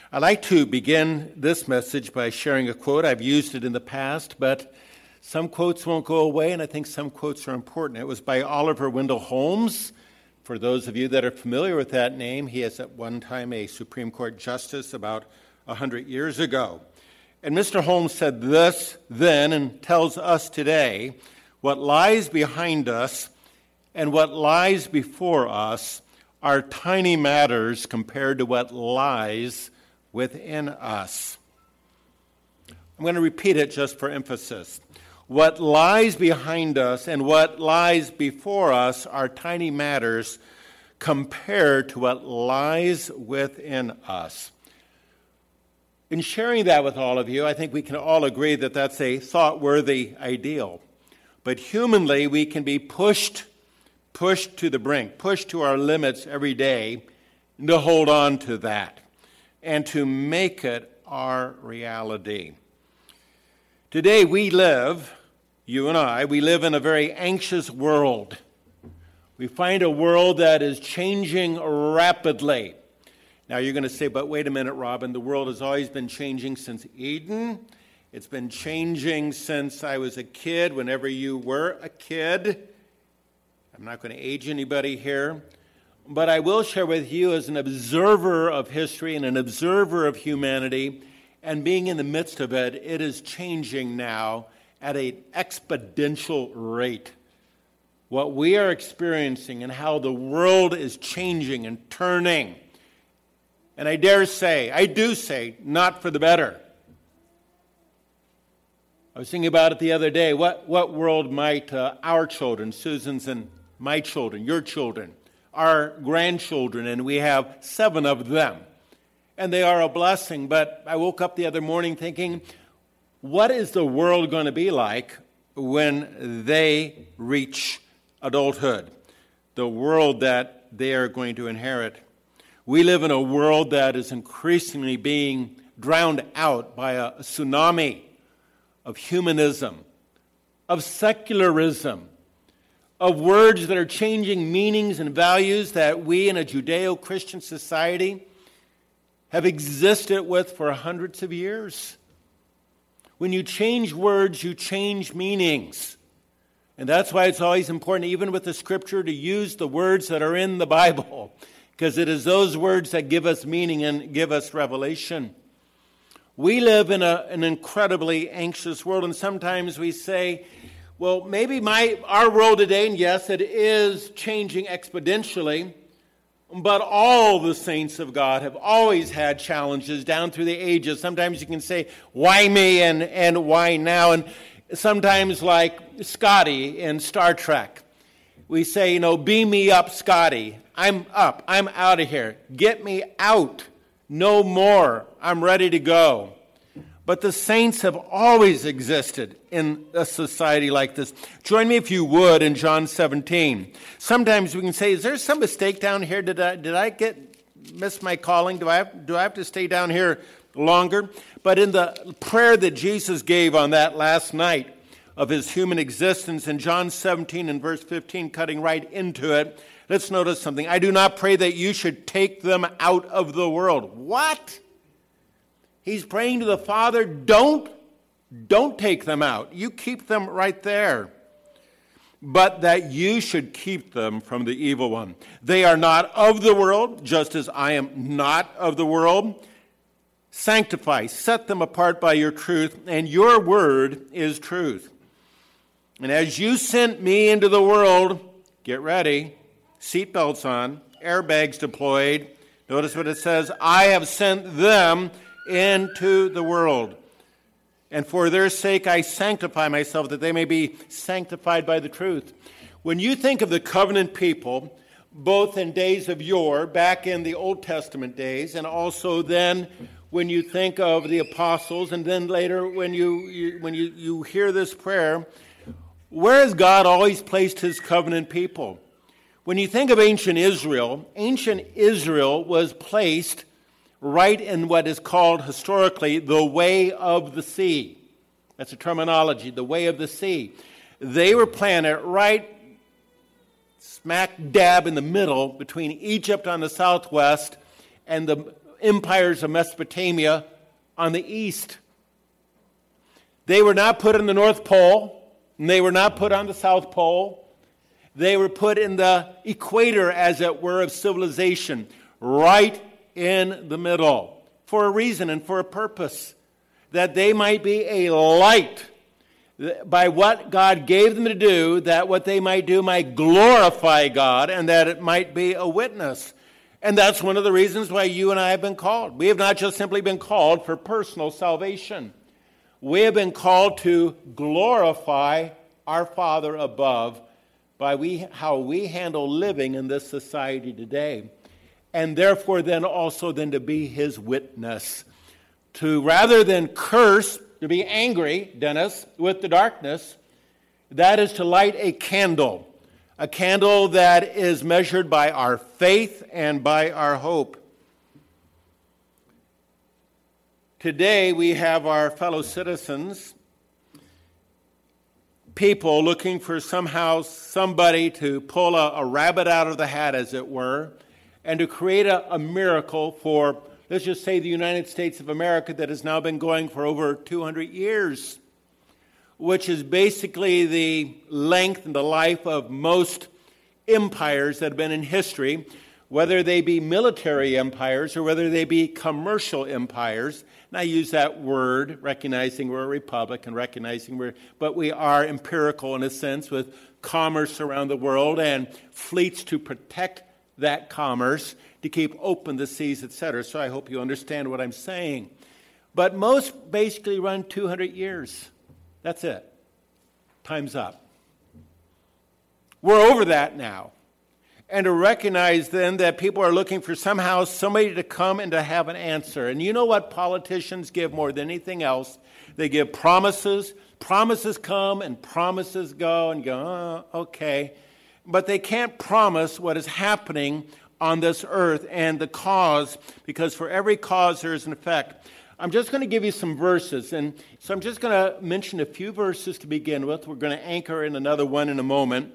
I'd like to begin this message by sharing a quote. I've used it in the past, but some quotes won't go away, and I think some quotes are important. It was by Oliver Wendell Holmes. For those of you that are familiar with that name, he is at one time a Supreme Court justice about 100 years ago. And Mr. Holmes said this then and tells us today, what lies behind us and what lies before us are tiny matters compared to what lies within us. I'm going to repeat it just for emphasis. What lies behind us and what lies before us are tiny matters compared to what lies within us. In sharing that with all of you, I think we can all agree that that's a thought-worthy ideal. But humanly, we can be pushed to the brink, pushed to our limits every day to hold on to that and to make it our reality. Today we live, you and I, we live in a very anxious world. We find a world that is changing rapidly. Now you're going to say, but wait a minute, Robin, the world has always been changing since Eden. It's been changing since I was a kid, whenever you were a kid. I'm not going to age anybody here. But I will share with you as an observer of history and an observer of humanity, and being in the midst of it, it is changing now at an exponential rate. What we are experiencing and how the world is changing and turning. And I do say, not for the better. I was thinking about it the other day. What world might our children, Susan's and my children, your children, our grandchildren, and we have 7 of them. And they are a blessing, but I woke up the other morning thinking, what is the world going to be like when they reach adulthood? The world that they are going to inherit. We live in a world that is increasingly being drowned out by a tsunami of humanism, of secularism, of words that are changing meanings and values that we in a Judeo-Christian society have existed with for hundreds of years. When you change words, you change meanings. And that's why it's always important, even with the Scripture, to use the words that are in the Bible, because it is those words that give us meaning and give us revelation. We live in an incredibly anxious world, and sometimes we say, well, maybe our world today, and yes, it is changing exponentially, but all the saints of God have always had challenges down through the ages. Sometimes you can say, why me and why now? And sometimes like Scotty in Star Trek, we say, beam me up, Scotty. I'm up. I'm out of here. Get me out. No more. I'm ready to go. But the saints have always existed in a society like this. Join me, if you would, in John 17. Sometimes we can say, is there some mistake down here? Did I miss my calling? Do I have to stay down here longer? But in the prayer that Jesus gave on that last night of his human existence in John 17 and verse 15, cutting right into it, let's notice something. I do not pray that you should take them out of the world. What? He's praying to the Father, don't take them out. You keep them right there. But that you should keep them from the evil one. They are not of the world, just as I am not of the world. Sanctify, set them apart by your truth, and your word is truth. And as you sent me into the world, get ready, seatbelts on, airbags deployed. Notice what it says, I have sent them into the world. And for their sake I sanctify myself, that they may be sanctified by the truth. When you think of the covenant people, both in days of yore, back in the Old Testament days, and also then when you think of the apostles, and then later when you hear this prayer, where has God always placed his covenant people? When you think of ancient Israel was placed right in what is called historically the way of the sea. That's a terminology, the way of the sea. They were planted right smack dab in the middle between Egypt on the southwest and the empires of Mesopotamia on the east. They were not put in the North Pole, and they were not put on the South Pole. They were put in the equator, as it were, of civilization, right in the middle, for a reason and for a purpose, that they might be a light by what God gave them to do, that what they might do might glorify God, and that it might be a witness. And that's one of the reasons why you and I have been called. We have not just simply been called for personal salvation. We have been called to glorify our Father above by how we handle living in this society today. And therefore then also then to be his witness. To rather than curse, to be angry, Dennis, with the darkness, that is to light a candle that is measured by our faith and by our hope. Today we have our fellow citizens, people looking for somehow somebody to pull a rabbit out of the hat, as it were, and to create a miracle for, let's just say, the United States of America that has now been going for over 200 years, which is basically the length and the life of most empires that have been in history, whether they be military empires or whether they be commercial empires. And I use that word, recognizing we're a republic and recognizing but we are empirical in a sense, with commerce around the world and fleets to protect that commerce, to keep open the seas, etc. So I hope you understand what I'm saying. But most basically run 200 years. That's it. Time's up. We're over that now. And to recognize then that people are looking for somehow somebody to come and to have an answer. And you know what politicians give more than anything else? They give promises. Promises come and promises go and go, oh, okay. But they can't promise what is happening on this earth and the cause, because for every cause there is an effect. I'm just going to give you some verses, and so I'm just going to mention a few verses to begin with. We're going to anchor in another one in a moment.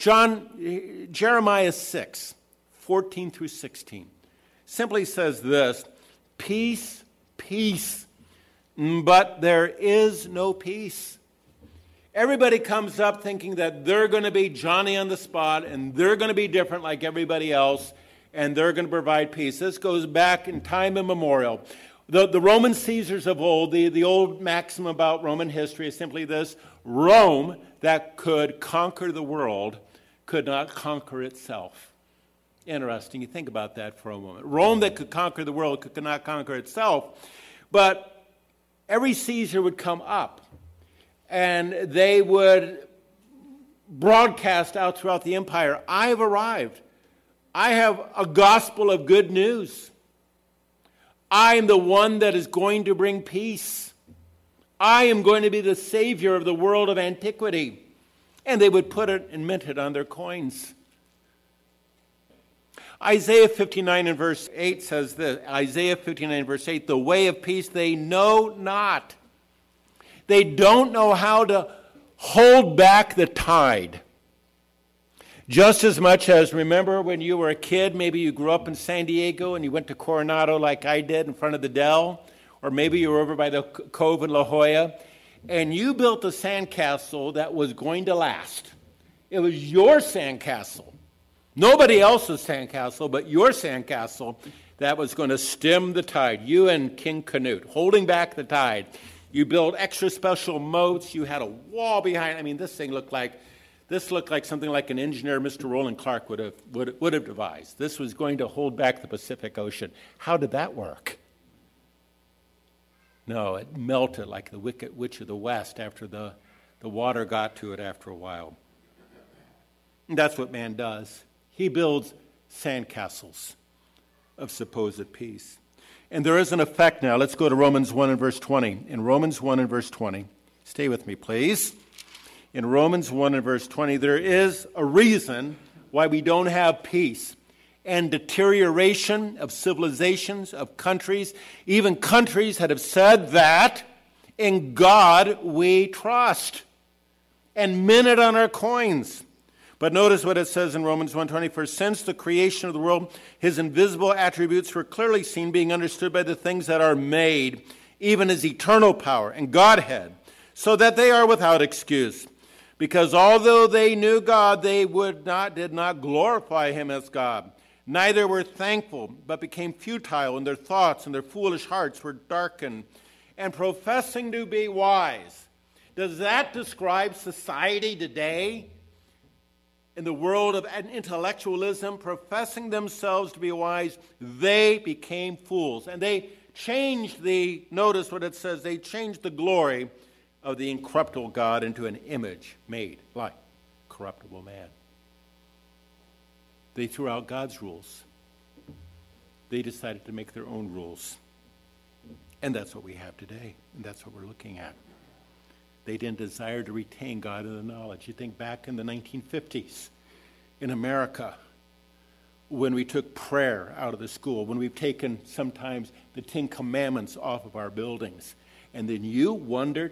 Jeremiah 6, 14 through 16, simply says this: peace, peace, but there is no peace. Everybody comes up thinking that they're going to be Johnny on the spot and they're going to be different like everybody else and they're going to provide peace. This goes back in time immemorial. The Roman Caesars of old, the old maxim about Roman history is simply this: Rome, that could conquer the world, could not conquer itself. Interesting. You think about that for a moment. Rome that could conquer the world could not conquer itself. But every Caesar would come up, and they would broadcast out throughout the empire, I have arrived. I have a gospel of good news. I am the one that is going to bring peace. I am going to be the savior of the world of antiquity. And they would put it and mint it on their coins. Isaiah 59 and verse 8 says this. Isaiah 59 verse 8, the way of peace they know not. They don't know how to hold back the tide. Just as much as, remember when you were a kid, maybe you grew up in San Diego and you went to Coronado like I did in front of the Dell, or maybe you were over by the Cove in La Jolla, and you built a sandcastle that was going to last. It was your sandcastle. Nobody else's sandcastle, but your sandcastle that was going to stem the tide. You and King Canute, holding back the tide. You built extra special moats. You had a wall behind. I mean, this looked like something like an engineer, Mr. Roland Clark, would have devised. This was going to hold back the Pacific Ocean. How did that work? No, it melted like the Wicked Witch of the West after the water got to it after a while. And that's what man does. He builds sandcastles of supposed peace. And there is an effect now. Let's go to Romans 1 and verse 20. In Romans 1 and verse 20, stay with me, please. In Romans 1 and verse 20, there is a reason why we don't have peace and deterioration of civilizations, of countries, even countries that have said that in God we trust and mint it on our coins. But notice what it says in Romans 1:20, for since the creation of the world, his invisible attributes were clearly seen, being understood by the things that are made, even his eternal power and Godhead, so that they are without excuse. Because although they knew God, they did not glorify him as God. Neither were thankful, but became futile in their thoughts, and their foolish hearts were darkened. And professing to be wise. Does that describe society today? In the world of intellectualism, professing themselves to be wise, they became fools. And they changed notice what it says, they changed the glory of the incorruptible God into an image made like corruptible man. They threw out God's rules. They decided to make their own rules. And that's what we have today, and that's what we're looking at. They didn't desire to retain God in the knowledge. You think back in the 1950s in America, when we took prayer out of the school, when we've taken sometimes the Ten Commandments off of our buildings. And then you wonder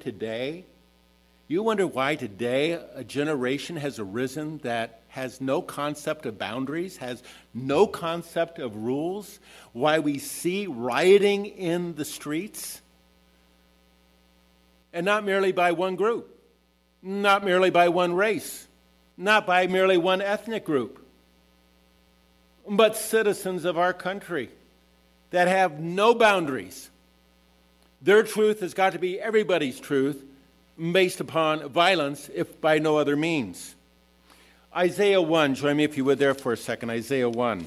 why today a generation has arisen that has no concept of boundaries, has no concept of rules, why we see rioting in the streets. And not merely by one group, not merely by one race, not by merely one ethnic group, but citizens of our country that have no boundaries. Their truth has got to be everybody's truth based upon violence, if by no other means. Isaiah 1, join me if you would there for a second, Isaiah 1.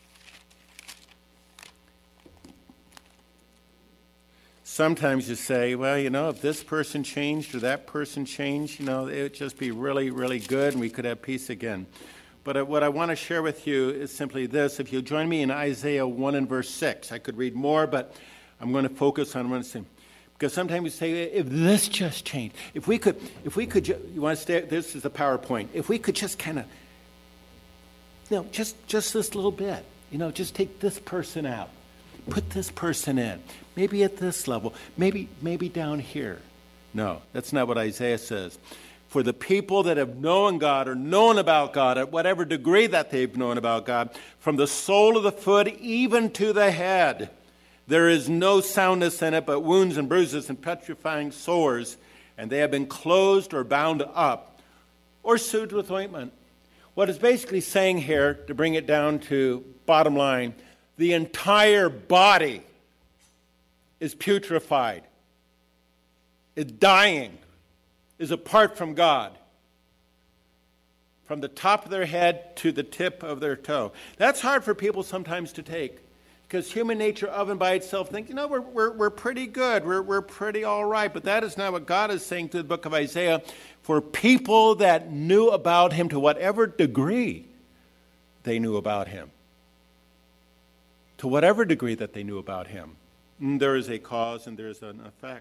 Sometimes you say, well, if this person changed or that person changed, it would just be really, really good and we could have peace again. But what I want to share with you is simply this. If you'll join me in Isaiah 1 and verse 6. I could read more, but I'm going to focus on one thing. Because sometimes you say, if this just changed, if we could, you want to stay, this is the PowerPoint. If we could just kind of, just this little bit, just take this person out. Put this person in. Maybe at this level. Maybe down here. No, that's not what Isaiah says. For the people that have known God or known about God at whatever degree that they've known about God, from the sole of the foot even to the head, there is no soundness in it but wounds and bruises and petrifying sores, and they have been closed or bound up or soothed with ointment. What it's basically saying here, to bring it down to bottom line, the entire body is putrefied, is dying, is apart from God, from the top of their head to the tip of their toe. That's hard for people sometimes to take, because human nature of and by itself thinks, we're pretty good, we're pretty all right. But that is not what God is saying through the book of Isaiah. For people that knew about him to whatever degree they knew about him, to whatever degree that they knew about him, there is a cause and there is an effect.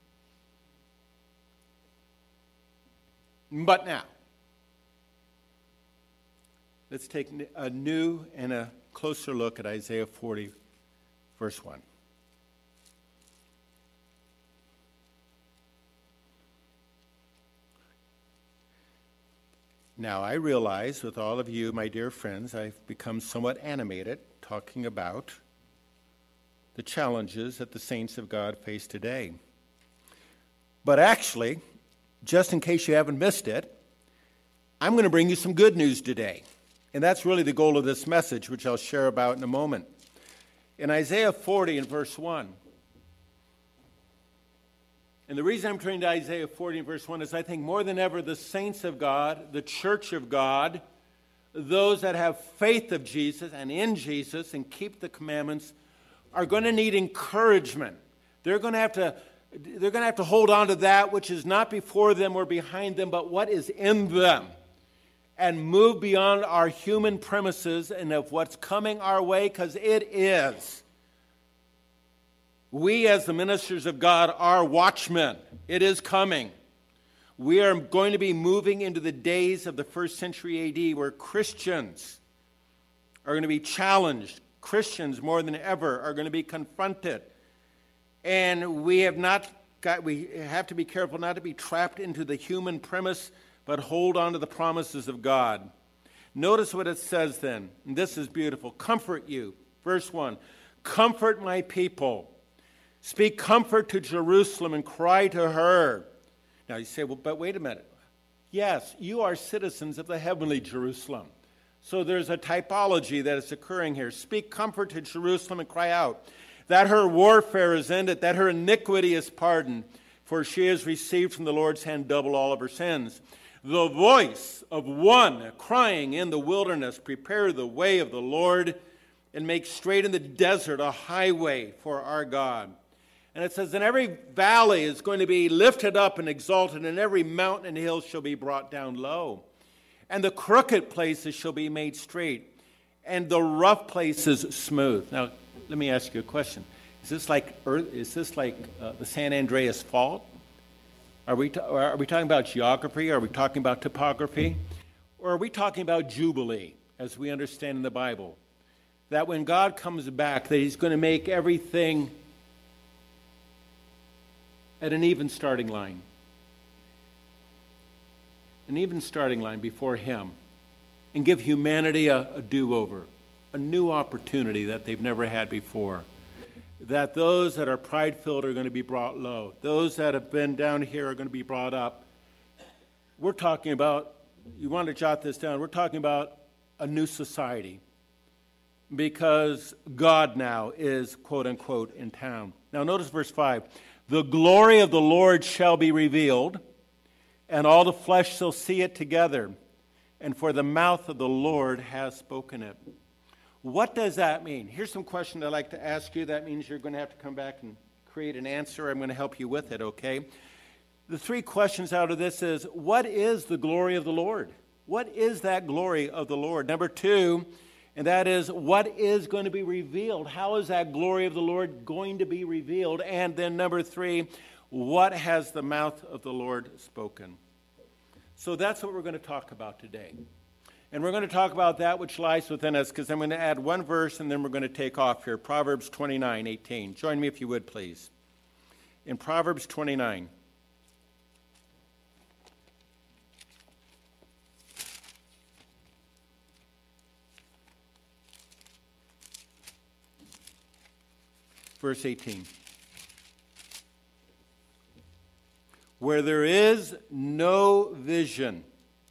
But now, let's take a new and a closer look at Isaiah 40, verse 1. Now, I realize with all of you, my dear friends, I've become somewhat animated talking about the challenges that the saints of God face today. But actually, just in case you haven't missed it, I'm going to bring you some good news today. And that's really the goal of this message, which I'll share about in a moment. In Isaiah 40 and verse 1, and the reason I'm turning to Isaiah 40 and verse 1 is I think more than ever the saints of God, the church of God, those that have faith of Jesus and in Jesus and keep the commandments are going to need encouragement. They're going to have to hold on to that which is not before them or behind them, but what is in them, and move beyond our human premises and of what's coming our way, because it is. We as the ministers of God are watchmen. It is coming. We are going to be moving into the days of the first century AD where Christians are going to be challenged. Christians more than ever are going to be confronted. And we have to be careful not to be trapped into the human premise, but hold on to the promises of God. Notice what it says then. And this is beautiful. Comfort you. Verse 1. Comfort my people. Speak comfort to Jerusalem and cry to her. Now you say, well, but wait a minute. Yes, you are citizens of the heavenly Jerusalem. So there's a typology that is occurring here. Speak comfort to Jerusalem and cry out that her warfare is ended, that her iniquity is pardoned, for she has received from the Lord's hand double all of her sins. The voice of one crying in the wilderness, prepare the way of the Lord and make straight in the desert a highway for our God. And it says, and every valley is going to be lifted up and exalted, and every mountain and hill shall be brought down low. And the crooked places shall be made straight, and the rough places smooth. Now, let me ask you a question. Is this like the San Andreas Fault? Are we talking about geography? Are we talking about topography? Or are we talking about Jubilee, as we understand in the Bible? That when God comes back, that he's going to make everything at an even starting line. An even starting line before him. And give humanity a do-over. A new opportunity that they've never had before. That those that are pride-filled are going to be brought low. Those that have been down here are going to be brought up. We're talking about, you want to jot this down, we're talking about a new society. Because God now is, quote-unquote, in town. Now notice verse 5. The glory of the Lord shall be revealed, and all the flesh shall see it together. And for the mouth of the Lord has spoken it. What does that mean? Here's some questions I'd like to ask you. That means you're going to have to come back and create an answer. I'm going to help you with it, okay? The three questions out of this is, what is the glory of the Lord? What is that glory of the Lord? Number two, and that is, what is going to be revealed? How is that glory of the Lord going to be revealed? And then number three, what has the mouth of the Lord spoken? So that's what we're going to talk about today. And we're going to talk about that which lies within us, because I'm going to add one verse and then we're going to take off here. Proverbs 29:18. Join me if you would, please. In Proverbs 29. Verse 18. Where there is no vision,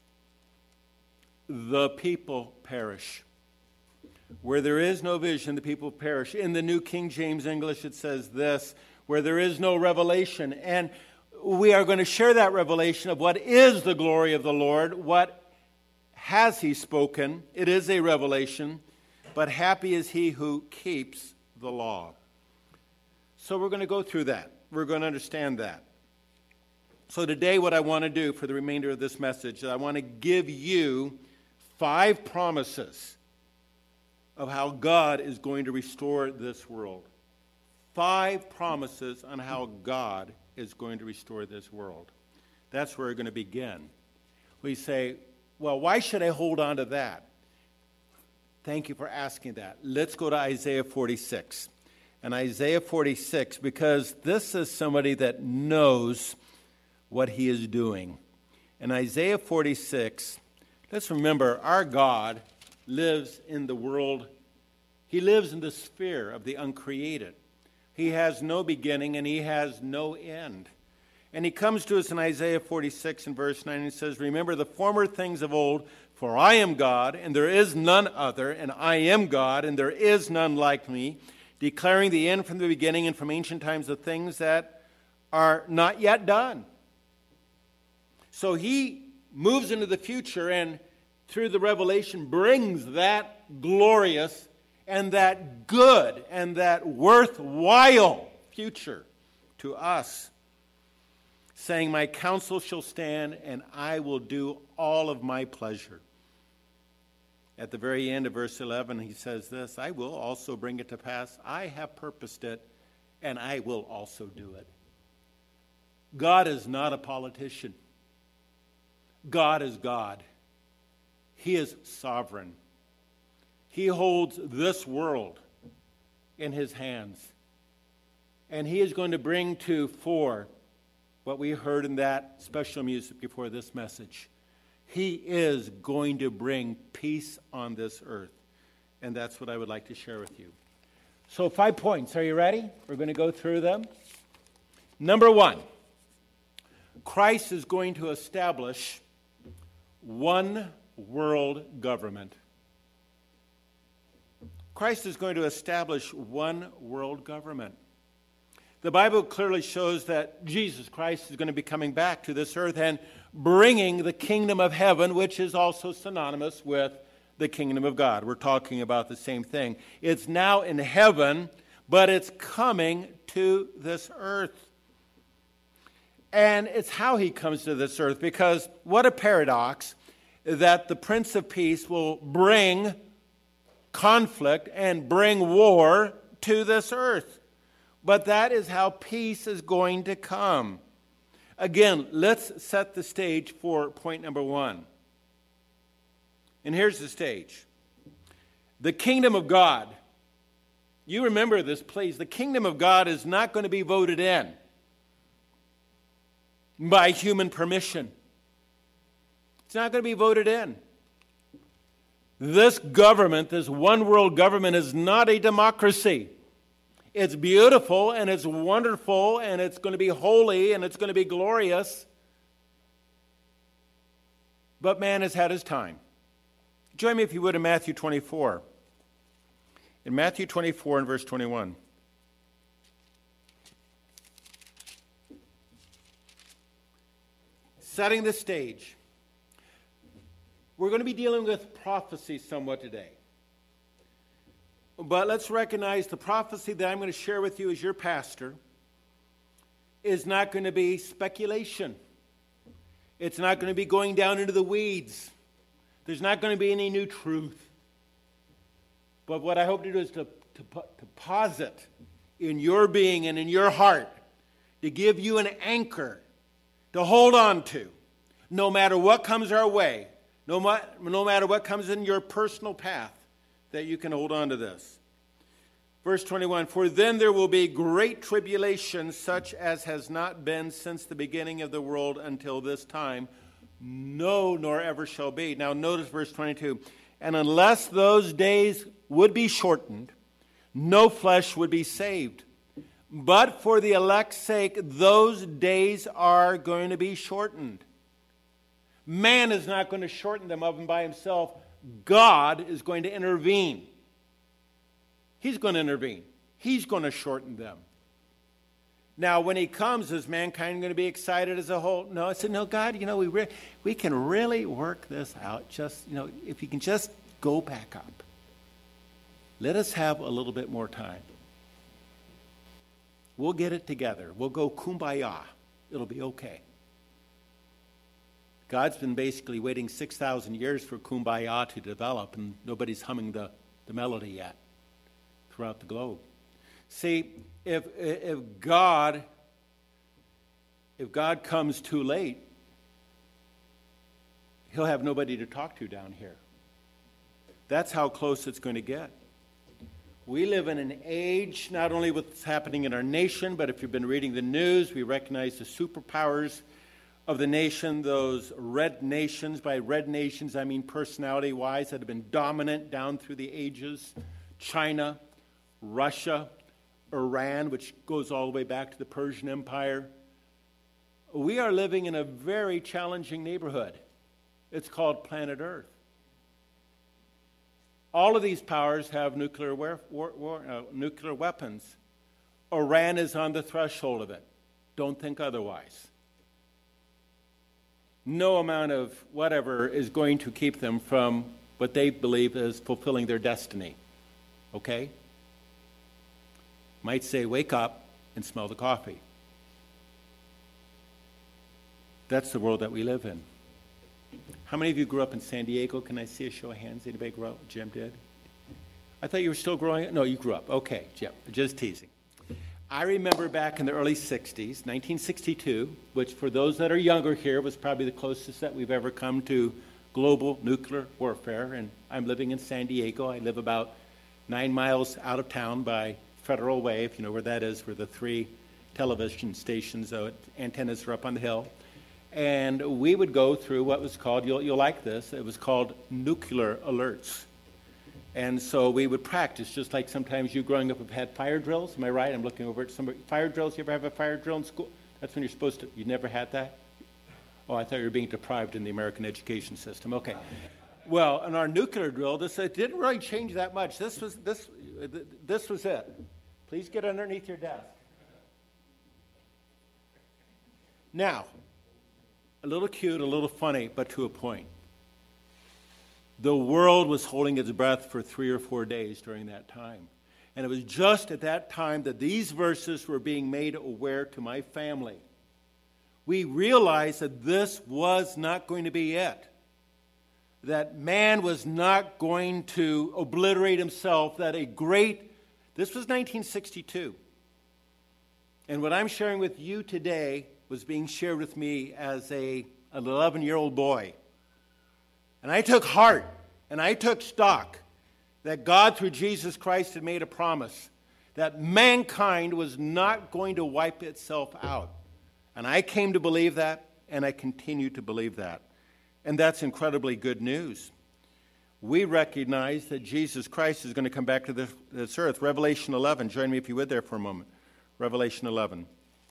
the people perish. Where there is no vision, the people perish. In the New King James English, it says this, where there is no revelation. And we are going to share that revelation of what is the glory of the Lord, what has he spoken. It is a revelation, but happy is he who keeps the law. So we're going to go through that. We're going to understand that. So today what I want to do for the remainder of this message is I want to give you 5 promises of how God is going to restore this world. 5 promises on how God is going to restore this world. That's where we're going to begin. We say, well, why should I hold on to that? Thank you for asking that. Let's go to Isaiah 46. And Isaiah 46, because this is somebody that knows what he is doing. In Isaiah 46, let's remember our God lives in the world. He lives in the sphere of the uncreated. He has no beginning and he has no end. And he comes to us in Isaiah 46 and verse 9 and he says, remember the former things of old, for I am God and there is none other, and I am God and there is none like me, declaring the end from the beginning and from ancient times of things that are not yet done. So he moves into the future and through the revelation brings that glorious and that good and that worthwhile future to us, saying, my counsel shall stand and I will do all of my pleasure. At the very end of verse 11, he says this, I will also bring it to pass. I have purposed it, and I will also do it. God is not a politician. God is God. He is sovereign. He holds this world in his hands. And he is going to bring to fore what we heard in that special music before this message. He is going to bring peace on this earth. And that's what I would like to share with you. So 5 points. Are you ready? We're going to go through them. Number 1, Christ is going to establish one world government. Christ is going to establish one world government. The Bible clearly shows that Jesus Christ is going to be coming back to this earth and bringing the kingdom of heaven, which is also synonymous with the kingdom of God. We're talking about the same thing. It's now in heaven, but it's coming to this earth. And it's how he comes to this earth, because what a paradox that the Prince of Peace will bring conflict and bring war to this earth. But that is how peace is going to come. Again, let's set the stage for point number 1. And here's the stage. The kingdom of God. You remember this, please. The kingdom of God is not going to be voted in by human permission. It's not going to be voted in. This government, this one world government, is not a democracy. It's beautiful and it's wonderful and it's going to be holy and it's going to be glorious. But man has had his time. Join me, if you would, in Matthew 24. In Matthew 24 and verse 21. Setting the stage. We're going to be dealing with prophecy somewhat today. But let's recognize the prophecy that I'm going to share with you as your pastor is not going to be speculation. It's not going to be going down into the weeds. There's not going to be any new truth. But what I hope to do is to posit in your being and in your heart, to give you an anchor to hold on to, no matter what comes our way, no matter what comes in your personal path, that you can hold on to this. Verse 21, for then there will be great tribulation, such as has not been since the beginning of the world until this time, no, nor ever shall be. Now notice verse 22, and unless those days would be shortened, no flesh would be saved. But for the elect's sake, those days are going to be shortened. Man is not going to shorten them of and by himself. God is going to intervene. He's going to intervene. He's going to shorten them. Now, when he comes, is mankind going to be excited as a whole? No, I said, no, God, we can really work this out. Just, if you can just go back up. Let us have a little bit more time. We'll get it together. We'll go kumbaya. It'll be okay. God's been basically waiting 6,000 years for kumbaya to develop, and nobody's humming the melody yet throughout the globe. See, if God comes too late, he'll have nobody to talk to down here. That's how close it's going to get. We live in an age, not only what's happening in our nation, but if you've been reading the news, we recognize the superpowers of the nation, those red nations. By red nations, I mean personality-wise, that have been dominant down through the ages. China, Russia, Iran, which goes all the way back to the Persian Empire. We are living in a very challenging neighborhood. It's called planet Earth. All of these powers have nuclear weapons. Iran is on the threshold of it. Don't think otherwise. No amount of whatever is going to keep them from what they believe is fulfilling their destiny. Okay? Might say, wake up and smell the coffee. That's the world that we live in. How many of you grew up in San Diego? Can I see a show of hands? Anybody grow up? Jim did? I thought you were still growing up. No, you grew up. Okay, Jim, just teasing. I remember back in the early 60s, 1962, which for those that are younger here was probably the closest that we've ever come to global nuclear warfare. And I'm living in San Diego. I live about 9 miles out of town by Federal Way, if you know where that is, where the 3 television stations, antennas are up on the hill. And we would go through what was called, you'll like this, it was called nuclear alerts. And so we would practice, just like sometimes you growing up have had fire drills. Am I right? I'm looking over at somebody. Fire drills, you ever have a fire drill in school? That's when you're supposed to, you never had that? Oh, I thought you were being deprived in the American education system. Okay. Well, in our nuclear drill, it didn't really change that much. This was it. Please get underneath your desk. Now, a little cute, a little funny, but to a point. The world was holding its breath for 3 or 4 days during that time. And it was just at that time that these verses were being made aware to my family. We realized that this was not going to be it. That man was not going to obliterate himself, this was 1962. And what I'm sharing with you today was being shared with me as an 11-year-old boy. And I took heart and I took stock that God, through Jesus Christ, had made a promise that mankind was not going to wipe itself out. And I came to believe that, and I continue to believe that. And that's incredibly good news. We recognize that Jesus Christ is going to come back to this earth. Revelation 11. Join me if you would there for a moment. Revelation 11.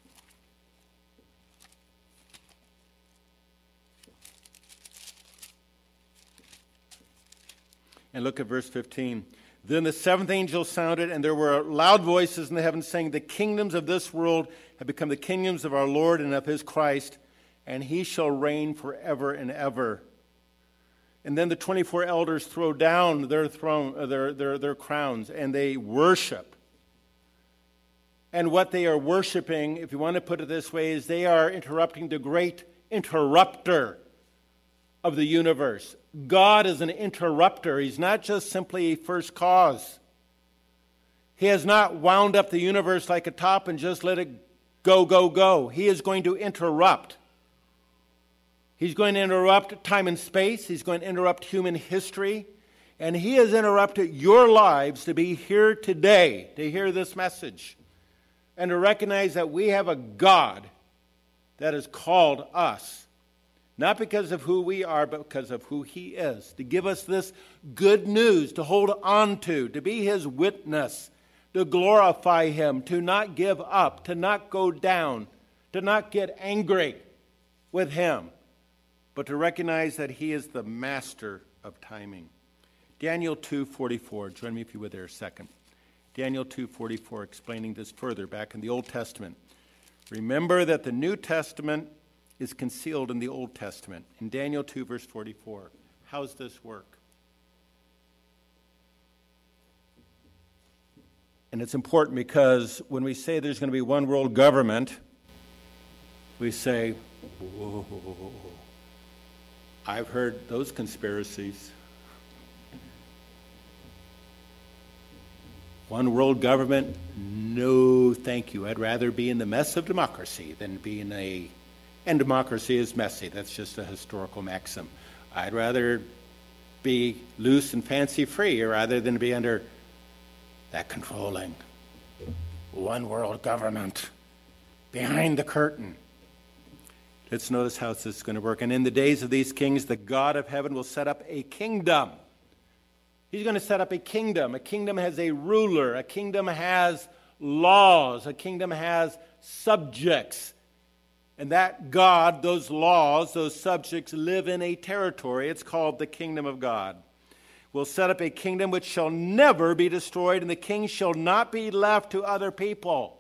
And look at verse 15. Then the seventh angel sounded, and there were loud voices in the heavens saying, the kingdoms of this world have become the kingdoms of our Lord and of his Christ, and he shall reign forever and ever. And then the 24 elders throw down their crowns, and they worship. And what they are worshiping, if you want to put it this way, is they are interrupting the great interrupter of the universe. God is an interrupter. He's not just simply a first cause. He has not wound up the universe like a top and just let it go, go, go. He is going to interrupt. He's going to interrupt time and space. He's going to interrupt human history. And he has interrupted your lives to be here today, to hear this message, and to recognize that we have a God that has called us. Not because of who we are, but because of who he is. To give us this good news to hold on to be his witness, to glorify him, to not give up, to not go down, to not get angry with him, but to recognize that he is the master of timing. Daniel 2:44. Join me if you would there a second. Daniel 2:44, explaining this further back in the Old Testament. Remember that the New Testament is concealed in the Old Testament. In Daniel 2, verse 44. How does this work? And it's important because when we say there's going to be one world government, we say, whoa, I've heard those conspiracies. One world government? No, thank you. I'd rather be in the mess of democracy than be in a... And democracy is messy. That's just a historical maxim. I'd rather be loose and fancy-free rather than be under that controlling one world government behind the curtain. Let's notice how this is going to work. And in the days of these kings, the God of heaven will set up a kingdom. He's going to set up a kingdom. A kingdom has a ruler. A kingdom has laws. A kingdom has subjects. And that God, those laws, those subjects live in a territory. It's called the kingdom of God. Will set up a kingdom which shall never be destroyed, and the king shall not be left to other people.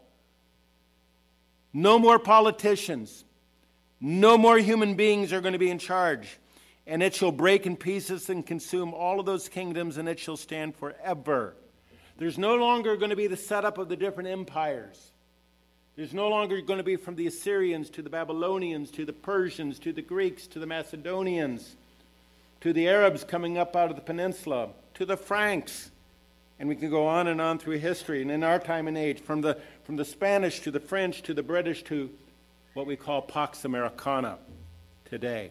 No more politicians. No more human beings are going to be in charge. And it shall break in pieces and consume all of those kingdoms, and it shall stand forever. There's no longer going to be the setup of the different empires. There's no longer going to be from the Assyrians to the Babylonians to the Persians to the Greeks to the Macedonians to the Arabs coming up out of the peninsula to the Franks. And we can go on and on through history. And in our time and age, from the Spanish to the French to the British to what we call Pax Americana today.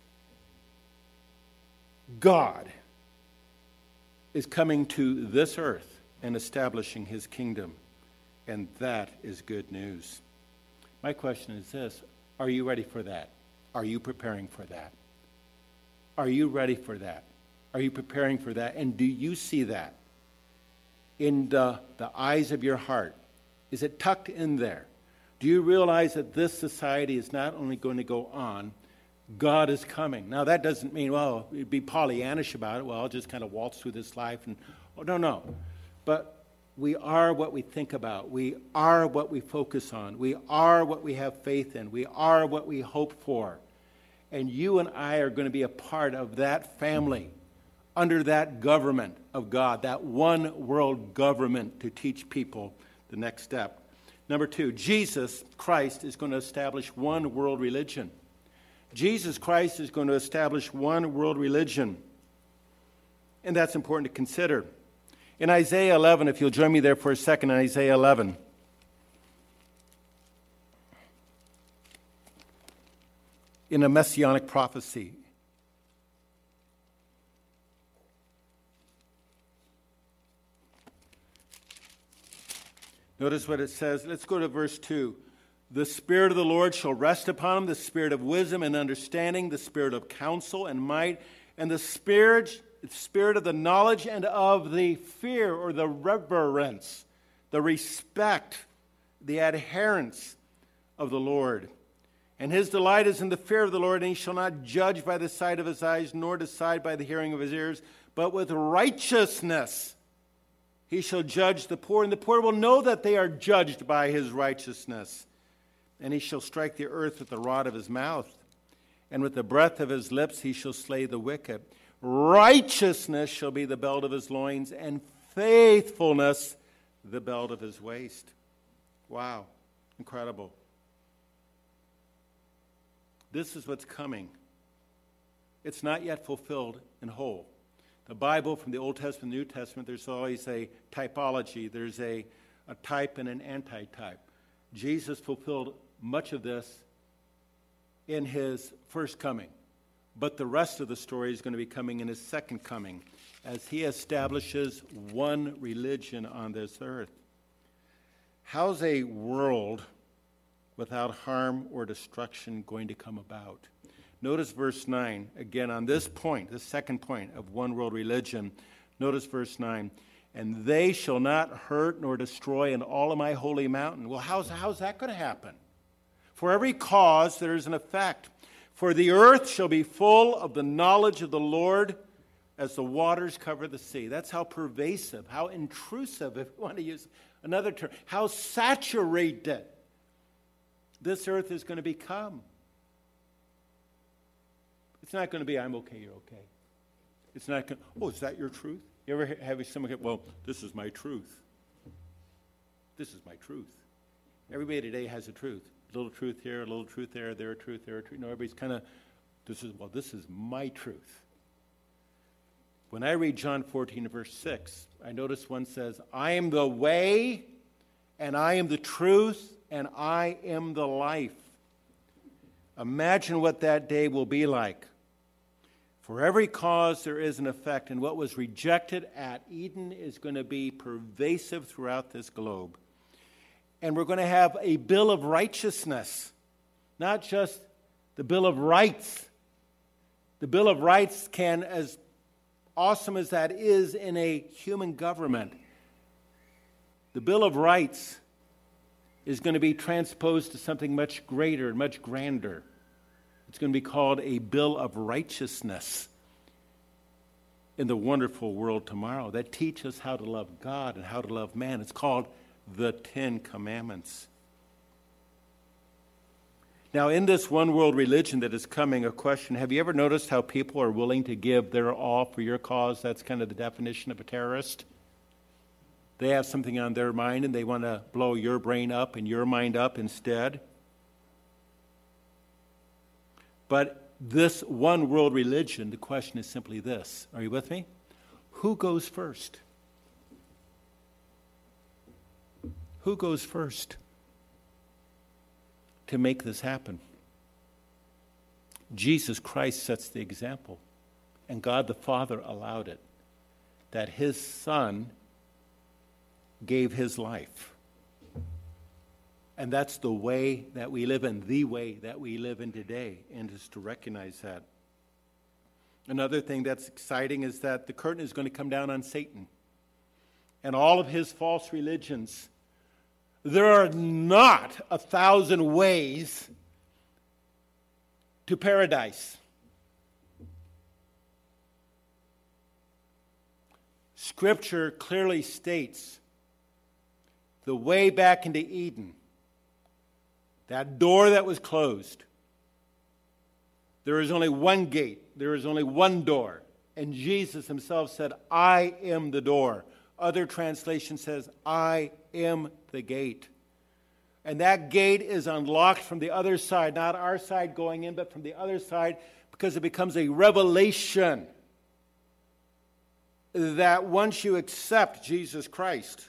God is coming to this earth and establishing his kingdom. And that is good news. My question is this: are you ready for that? Are you preparing for that? Are you ready for that? Are you preparing for that? And do you see that in the eyes of your heart? Is it tucked in there? Do you realize that this society is not only going to go on, God is coming? Now, that doesn't mean, well, be Pollyannish about it. Well, I'll just kind of waltz through this life. No. But we are what we think about. We are what we focus on. We are what we have faith in. We are what we hope for. And you and I are going to be a part of that family, under that government of God, that one world government to teach people the next step. Number 2, Jesus Christ is going to establish one world religion. Jesus Christ is going to establish one world religion. And that's important to consider. In Isaiah 11, if you'll join me there for a second, in Isaiah 11. In a messianic prophecy. Notice what it says. Let's go to verse 2. The Spirit of the Lord shall rest upon him, the Spirit of wisdom and understanding, the Spirit of counsel and might, and the Spirit of the knowledge and of the fear, or the reverence, the respect, the adherence of the Lord. And his delight is in the fear of the Lord, and he shall not judge by the sight of his eyes, nor decide by the hearing of his ears, but with righteousness he shall judge the poor, and the poor will know that they are judged by his righteousness. And he shall strike the earth with the rod of his mouth, and with the breath of his lips he shall slay the wicked. Righteousness shall be the belt of his loins, and faithfulness the belt of his waist. Wow, incredible. This is what's coming. It's not yet fulfilled in whole. The Bible, from the Old Testament, New Testament, there's always a typology. There's a type and an antitype. Jesus fulfilled much of this in his first coming. But the rest of the story is going to be coming in his second coming, as he establishes one religion on this earth. How's a world without harm or destruction going to come about? Notice verse 9. Again, on this point, the second point of one world religion, notice verse 9. And they shall not hurt nor destroy in all of my holy mountain. Well, how's that going to happen? For every cause there is an effect. For the earth shall be full of the knowledge of the Lord as the waters cover the sea. That's how pervasive, how intrusive, if you want to use another term, how saturated this earth is going to become. It's not going to be, I'm okay, you're okay. It's not going to, oh, is that your truth? You ever have someone go, well, this is my truth. This is my truth. Everybody today has a truth. A little truth here, a little truth there, there a truth, there a truth. No, everybody's kind of, this is my truth. When I read John 14, verse 6, I notice one says, I am the way, and I am the truth, and I am the life. Imagine what that day will be like. For every cause there is an effect, and what was rejected at Eden is going to be pervasive throughout this globe. And we're going to have a bill of righteousness, not just the Bill of Rights. The Bill of Rights can, as awesome as that is in a human government, the Bill of Rights is going to be transposed to something much greater and much grander. It's going to be called a Bill of Righteousness in the wonderful world tomorrow that teaches how to love God and how to love man. It's called the Ten Commandments. Now, in this one world religion that is coming, a question, have you ever noticed how people are willing to give their all for your cause? That's kind of the definition of a terrorist. They have something on their mind and they want to blow your brain up and your mind up instead. But this one world religion, the question is simply this. Are you with me? Who goes first? Who goes first to make this happen? Jesus Christ sets the example, and God the Father allowed it, that his Son gave his life And that's the way that we live in, the way that we live in today, and is to recognize that. Another thing that's exciting is that the curtain is going to come down on Satan and all of his false religions. There are not 1,000 ways to paradise. Scripture clearly states the way back into Eden, that door that was closed. There is only one gate. There is only one door. And Jesus himself said, I am the door. Other translation says, I am the gate. And that gate is unlocked from the other side, not our side going in, but from the other side, because it becomes a revelation that once you accept Jesus Christ,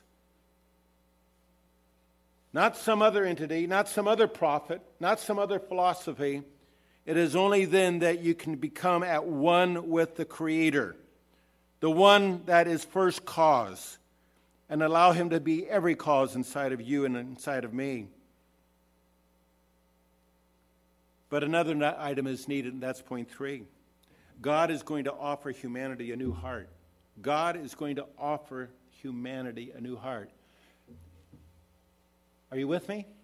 not some other entity, not some other prophet, not some other philosophy, it is only then that you can become at one with the Creator, the one that is first cause, and allow him to be every cause inside of you and inside of me. But another item is needed, and that's point 3. God is going to offer humanity a new heart. God is going to offer humanity a new heart. Are you with me?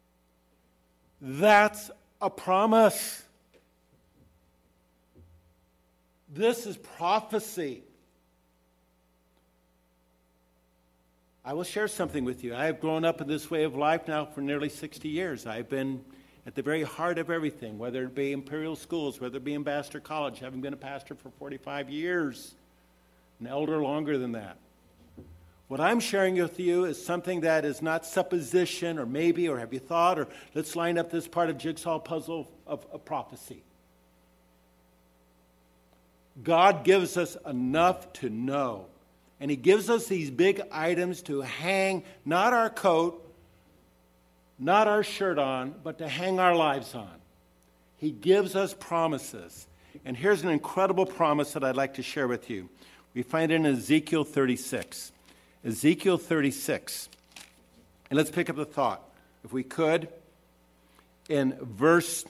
That's a promise. This is prophecy. I will share something with you. I have grown up in this way of life now for nearly 60 years. I've been at the very heart of everything, whether it be Imperial Schools, whether it be Ambassador College, having been a pastor for 45 years, an elder longer than that. What I'm sharing with you is something that is not supposition or maybe or have you thought or let's line up this part of jigsaw puzzle of prophecy. God gives us enough to know. And he gives us these big items to hang, not our coat, not our shirt on, but to hang our lives on. He gives us promises. And here's an incredible promise that I'd like to share with you. We find it in Ezekiel 36. Ezekiel 36. And let's pick up the thought, if we could, in verse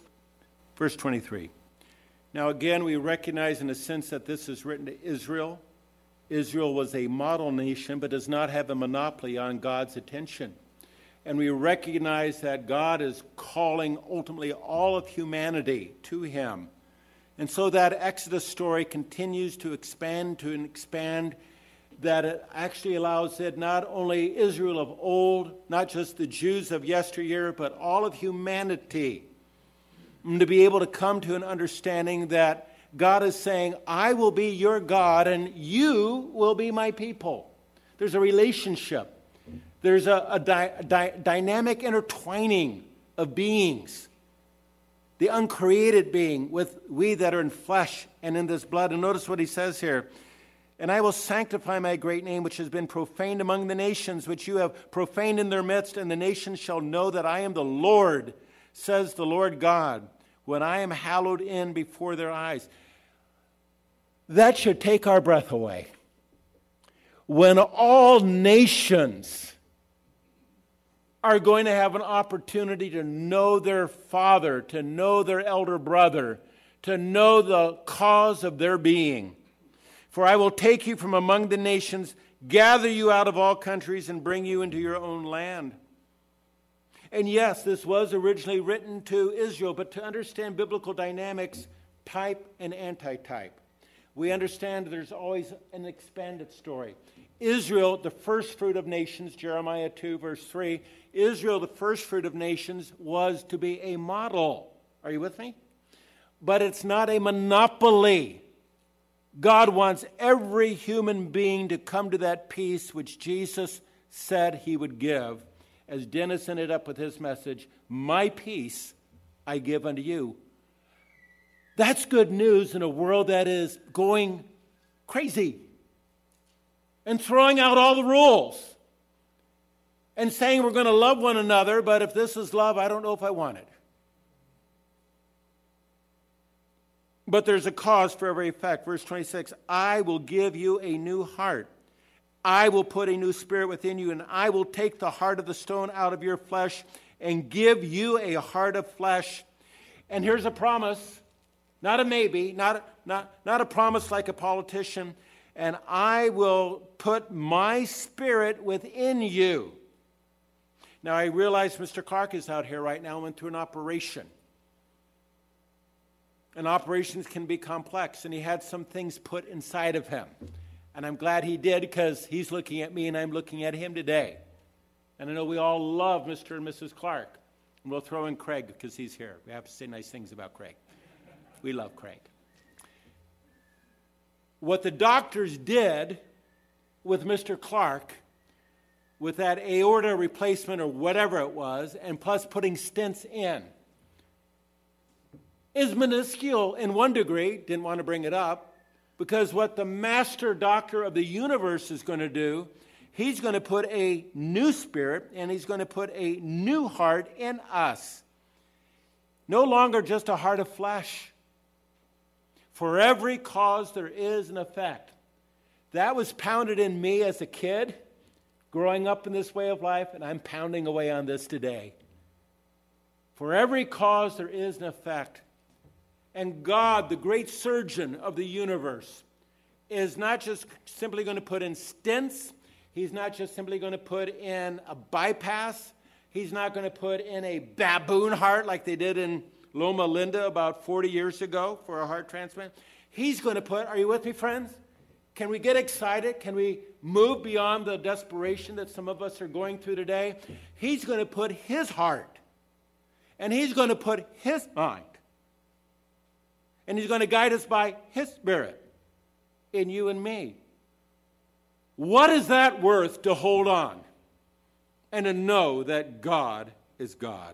23. Now again, we recognize in a sense that this is written to Israel. Israel was a model nation, but does not have a monopoly on God's attention. And we recognize that God is calling ultimately all of humanity to him. And so that Exodus story continues to expand, that it actually allows it not only Israel of old, not just the Jews of yesteryear, but all of humanity to be able to come to an understanding that God is saying, I will be your God and you will be my people. There's a relationship. There's a dynamic intertwining of beings. The uncreated being with we that are in flesh and in this blood. And notice what he says here. And I will sanctify my great name, which has been profaned among the nations, which you have profaned in their midst, and the nations shall know that I am the Lord, says the Lord God, when I am hallowed in before their eyes. That should take our breath away. When all nations are going to have an opportunity to know their father, to know their elder brother, to know the cause of their being. For I will take you from among the nations, gather you out of all countries, and bring you into your own land. And yes, this was originally written to Israel, but to understand biblical dynamics, type and anti-type. We understand there's always an expanded story. Israel, the first fruit of nations, Jeremiah 2, verse 3, Israel, the first fruit of nations, was to be a model. Are you with me? But it's not a monopoly. God wants every human being to come to that peace which Jesus said he would give. As Dennis ended up with his message, my peace I give unto you. That's good news in a world that is going crazy and throwing out all the rules and saying we're going to love one another, but if this is love, I don't know if I want it. But there's a cause for every effect. Verse 26, I will give you a new heart. I will put a new spirit within you, and I will take the heart of the stone out of your flesh and give you a heart of flesh. And here's a promise, not a maybe, not a promise like a politician. And I will put my Spirit within you. Now, I realize Mr. Clark is out here right now, went through an operation. And operations can be complex, and he had some things put inside of him. And I'm glad he did, because he's looking at me and I'm looking at him today. And I know we all love Mr. and Mrs. Clark. And we'll throw in Craig because he's here. We have to say nice things about Craig. We love Craig. What the doctors did with Mr. Clark, with that aorta replacement or whatever it was, and plus putting stents in, is minuscule in one degree. Didn't want to bring it up, because what the master doctor of the universe is going to do, he's going to put a new spirit and he's going to put a new heart in us. No longer just a heart of flesh. For every cause there is an effect. That was pounded in me as a kid, growing up in this way of life, and I'm pounding away on this today. For every cause there is an effect. And God, the great surgeon of the universe, is not just simply going to put in stents. He's not just simply going to put in a bypass. He's not going to put in a baboon heart like they did in Loma Linda about 40 years ago for a heart transplant. He's going to put, are you with me, friends? Can we get excited? Can we move beyond the desperation that some of us are going through today? He's going to put his heart, and he's going to put his mind, and he's going to guide us by his Spirit in you and me. What is that worth to hold on and to know that God is God?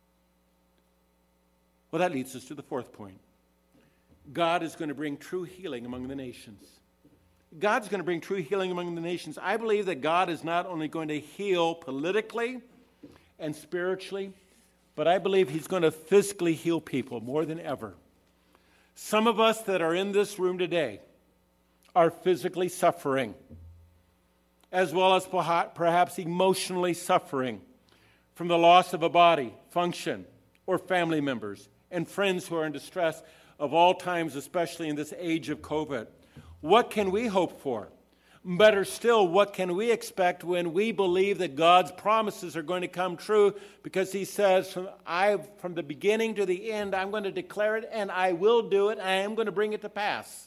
Well, that leads us to the fourth point. God is going to bring true healing among the nations. God's going to bring true healing among the nations. I believe that God is not only going to heal politically and spiritually, but I believe he's going to physically heal people more than ever. Some of us that are in this room today are physically suffering, as well as perhaps emotionally suffering from the loss of a body, function, or family members, and friends who are in distress of all times, especially in this age of COVID. What can we hope for? Better still, what can we expect when we believe that God's promises are going to come true? Because he says, from the beginning to the end, I'm going to declare it, and I will do it, and I am going to bring it to pass.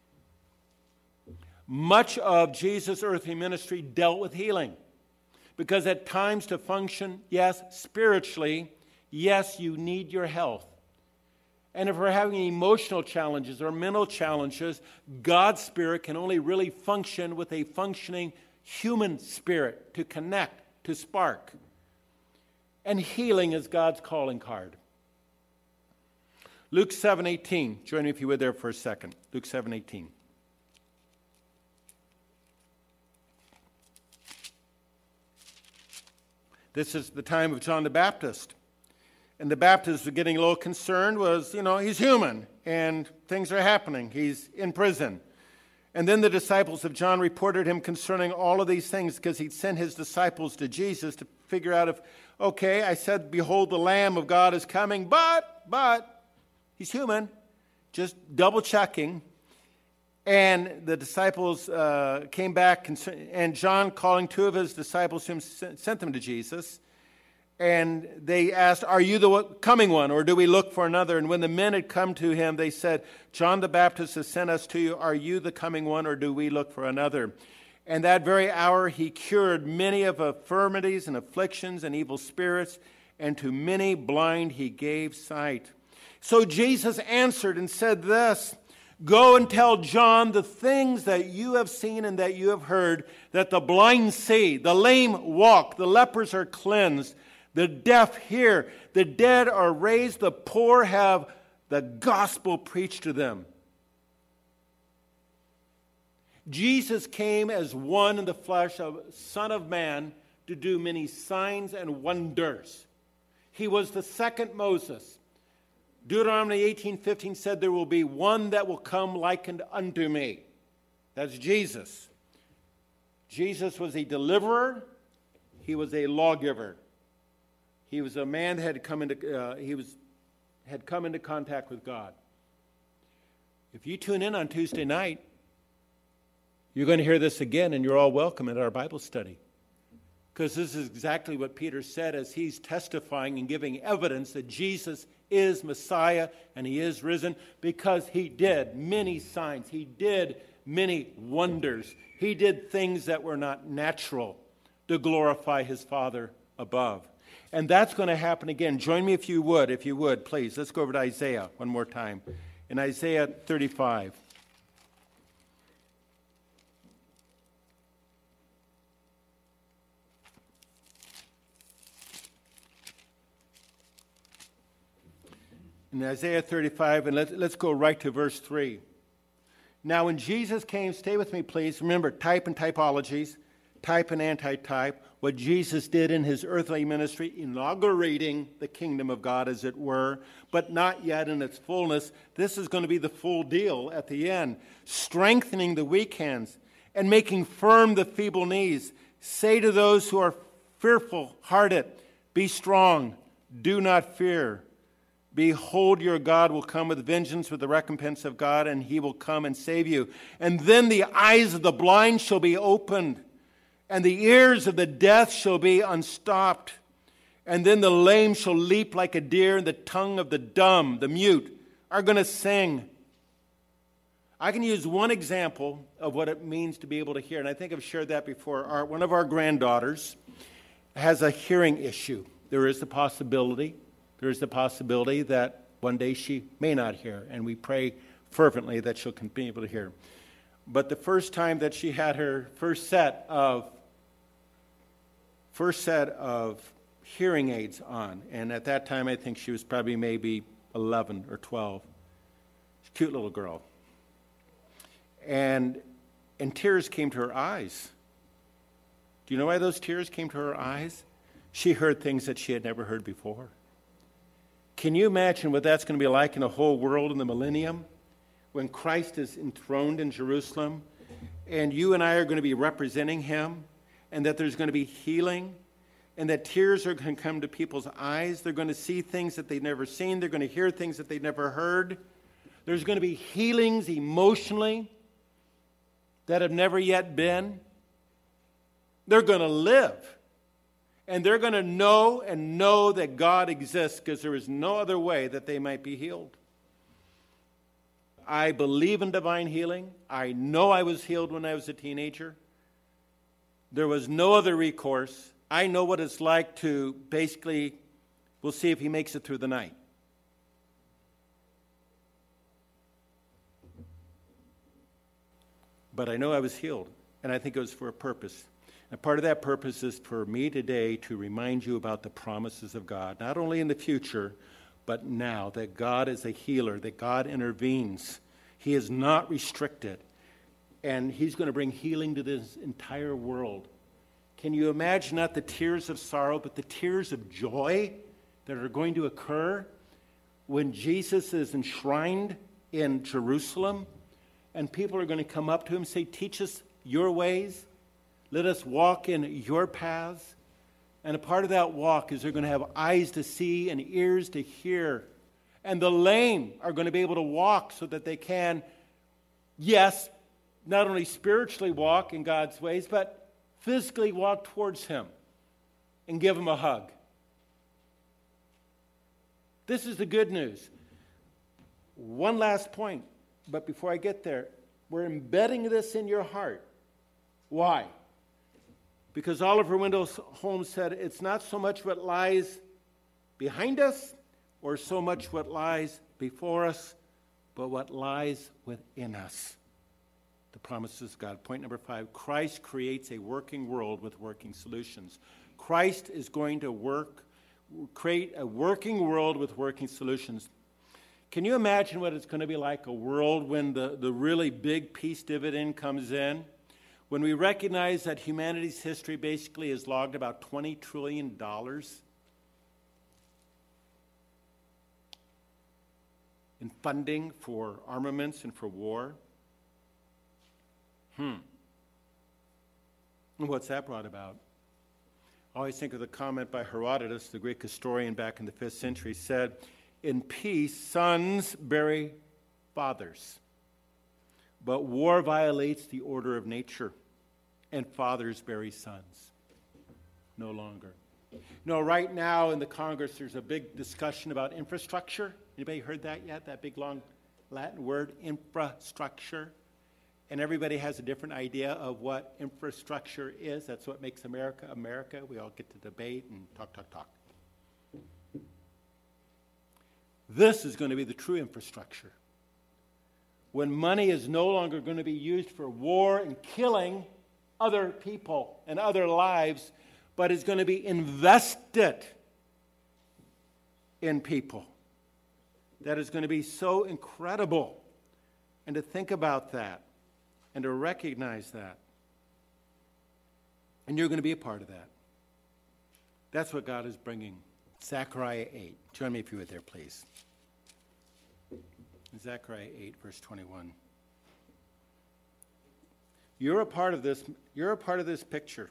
Much of Jesus' earthly ministry dealt with healing. Because at times to function, yes, spiritually, yes, you need your health. And if we're having emotional challenges or mental challenges, God's Spirit can only really function with a functioning human spirit to connect, to spark. And healing is God's calling card. Luke 7:18. Join me if you would there for a second. Luke 7:18. This is the time of John the Baptist. And the Baptists were getting a little concerned was, he's human and things are happening. He's in prison. And then the disciples of John reported him concerning all of these things because he'd sent his disciples to Jesus to figure out I said, behold, the Lamb of God is coming, but he's human. Just double checking. And the disciples came back, and John, calling two of his disciples, sent them to Jesus. And they asked, are you the coming one, or do we look for another? And when the men had come to him, they said, John the Baptist has sent us to you. Are you the coming one, or do we look for another? And that very hour he cured many of infirmities and afflictions and evil spirits, and to many blind he gave sight. So Jesus answered and said this, go and tell John the things that you have seen and that you have heard, that the blind see, the lame walk, the lepers are cleansed, the deaf hear, the dead are raised, the poor have the gospel preached to them. Jesus came as one in the flesh, a Son of Man, to do many signs and wonders. He was the second Moses. Deuteronomy 18:15 said, there will be one that will come likened unto me. That's Jesus. Jesus was a deliverer. He was a lawgiver. He was a man that had come into contact with God. If you tune in on Tuesday night, you're going to hear this again, and you're all welcome at our Bible study. Because this is exactly what Peter said as he's testifying and giving evidence that Jesus is Messiah and he is risen, because he did many signs. He did many wonders. He did things that were not natural to glorify his Father above. And that's going to happen again. Join me if you would, please. Let's go over to Isaiah one more time. In Isaiah 35. In Isaiah 35, and let's go right to verse 3. Now when Jesus came, stay with me please, remember type and typologies, type and anti-type, what Jesus did in his earthly ministry, inaugurating the kingdom of God as it were, but not yet in its fullness. This is going to be the full deal at the end. Strengthening the weak hands and making firm the feeble knees. Say to those who are fearful-hearted, be strong, do not fear. Behold, your God will come with vengeance, with the recompense of God, and he will come and save you. And then the eyes of the blind shall be opened, and the ears of the deaf shall be unstopped. And then the lame shall leap like a deer, and the tongue of the dumb, the mute, are going to sing. I can use one example of what it means to be able to hear, and I think I've shared that before. One of our granddaughters has a hearing issue. There is the possibility that one day she may not hear, and we pray fervently that she'll be able to hear. But the first time that she had her first set of hearing aids on, and at that time I think she was probably maybe 11 or 12. She's a cute little girl. And tears came to her eyes. Do you know why those tears came to her eyes? She heard things that she had never heard before. Can you imagine what that's going to be like in the whole world in the millennium? When Christ is enthroned in Jerusalem, and you and I are going to be representing him, and that there's going to be healing, and that tears are going to come to people's eyes. They're going to see things that they've never seen. They're going to hear things that they've never heard. There's going to be healings emotionally that have never yet been. They're going to live. And they're going to know that God exists, because there is no other way that they might be healed. I believe in divine healing. I know I was healed when I was a teenager. There was no other recourse. I know what it's like to basically, we'll see if he makes it through the night. But I know I was healed, and I think it was for a purpose. And part of that purpose is for me today to remind you about the promises of God, not only in the future, but now, that God is a healer, that God intervenes. He is not restricted, and he's going to bring healing to this entire world. Can you imagine not the tears of sorrow, but the tears of joy that are going to occur when Jesus is enshrined in Jerusalem, and people are going to come up to him and say, teach us your ways. Let us walk in your paths. And a part of that walk is they're going to have eyes to see and ears to hear. And the lame are going to be able to walk so that they can, yes, not only spiritually walk in God's ways, but physically walk towards him and give him a hug. This is the good news. One last point, but before I get there, we're embedding this in your heart. Why? Because Oliver Wendell Holmes said, it's not so much what lies behind us or so much what lies before us, but what lies within us. The promises of God. Point number 5, Christ creates a working world with working solutions. Christ is going to create a working world with working solutions. Can you imagine what it's going to be like, a world when the really big peace dividend comes in? When we recognize that humanity's history basically has logged about $20 trillion in funding for armaments and for war. And what's that brought about? I always think of the comment by Herodotus, the Greek historian back in the 5th century, said, "In peace, sons bury fathers. But war violates the order of nature, and fathers bury sons. No longer." Right now in the Congress, there's a big discussion about infrastructure. Anybody heard that yet? That big, long Latin word, infrastructure? And everybody has a different idea of what infrastructure is. That's what makes America America. We all get to debate and talk. This is going to be the true infrastructure. When money is no longer going to be used for war and killing other people and other lives, but is going to be invested in people. That is going to be so incredible. And to think about that and to recognize that. And you're going to be a part of that. That's what God is bringing. Zechariah 8. Join me if you would there, please. Zechariah 8, verse 21. You're a part of this picture.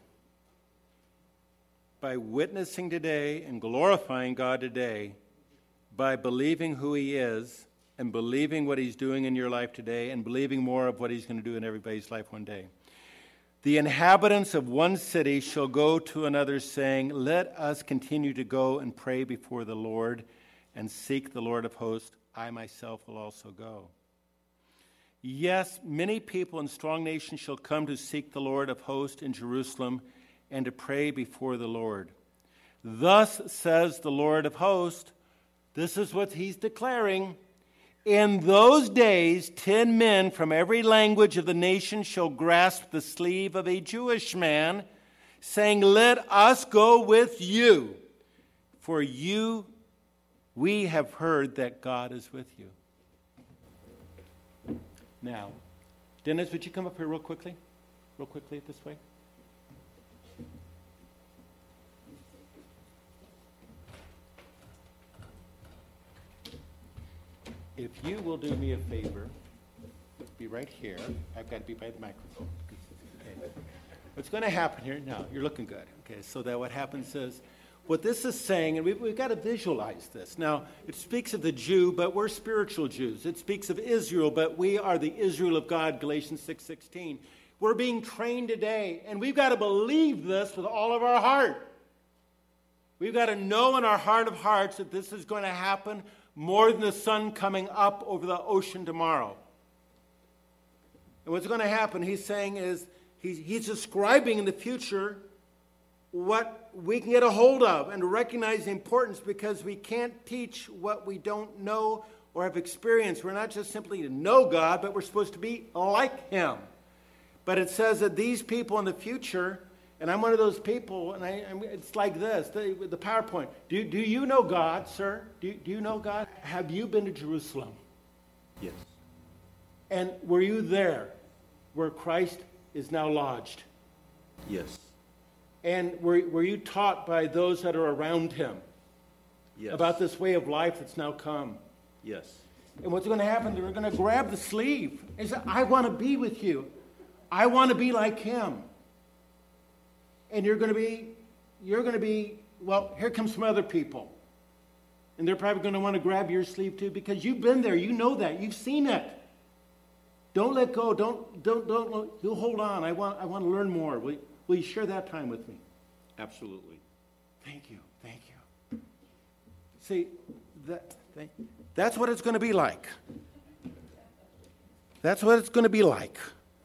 By witnessing today and glorifying God today, by believing who He is and believing what He's doing in your life today and believing more of what He's going to do in everybody's life one day. The inhabitants of one city shall go to another, saying, "Let us continue to go and pray before the Lord and seek the Lord of hosts. I myself will also go." Yes, many people in strong nations shall come to seek the Lord of hosts in Jerusalem and to pray before the Lord. Thus says the Lord of hosts, this is what He's declaring, "In those days 10 men from every language of the nation shall grasp the sleeve of a Jewish man, saying, 'Let us go with you, for we have heard that God is with you.'" Now, Dennis, would you come up here real quickly this way? If you will do me a favor, be right here. I've got to be by the microphone. Okay. What's going to happen here? No, you're looking good. Okay, so that what happens is, what this is saying, and we've got to visualize this. Now, it speaks of the Jew, but we're spiritual Jews. It speaks of Israel, but we are the Israel of God, Galatians 6:16. We're being trained today, and we've got to believe this with all of our heart. We've got to know in our heart of hearts that this is going to happen more than the sun coming up over the ocean tomorrow. And what's going to happen, he's saying, is he's describing in the future what we can get a hold of and recognize the importance, because we can't teach what we don't know or have experienced. We're not just simply to know God, but we're supposed to be like Him. But it says that these people in the future, and I'm one of those people, and it's like this, the PowerPoint. Do you know God, sir? Do you know God? Have you been to Jerusalem? Yes. And were you there where Christ is now lodged? Yes. And were you taught by those that are around Him? Yes. About this way of life that's now come? Yes. And what's going to happen? They're going to grab the sleeve and say, "I want to be with you. I want to be like Him." And you're going to be, well, here comes some other people. And they're probably going to want to grab your sleeve too, because you've been there. You know that. You've seen it. Don't let go. Don't you hold on. I want to learn more. Will you share that time with me? Absolutely. Thank you. See, that's what it's going to be like. That's what it's going to be like.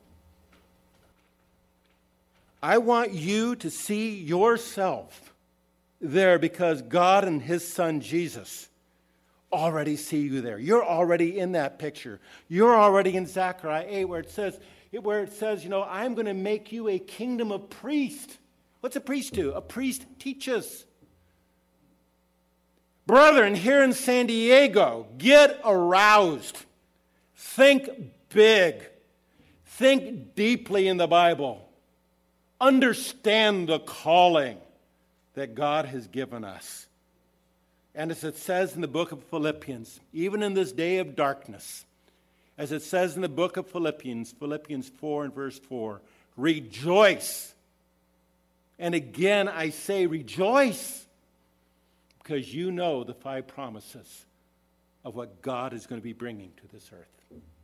I want you to see yourself there, because God and His Son Jesus already see you there. You're already in that picture. You're already in Zechariah 8 where it says, I'm going to make you a kingdom of priests. What's a priest do? A priest teaches. Brethren, here in San Diego, get aroused. Think big. Think deeply in the Bible. Understand the calling that God has given us. And as it says in the book of Philippians, even in this day of darkness, as it says in the book of Philippians 4 and verse 4, rejoice And again, I say rejoice, because you know the 5 promises of what God is going to be bringing to this earth.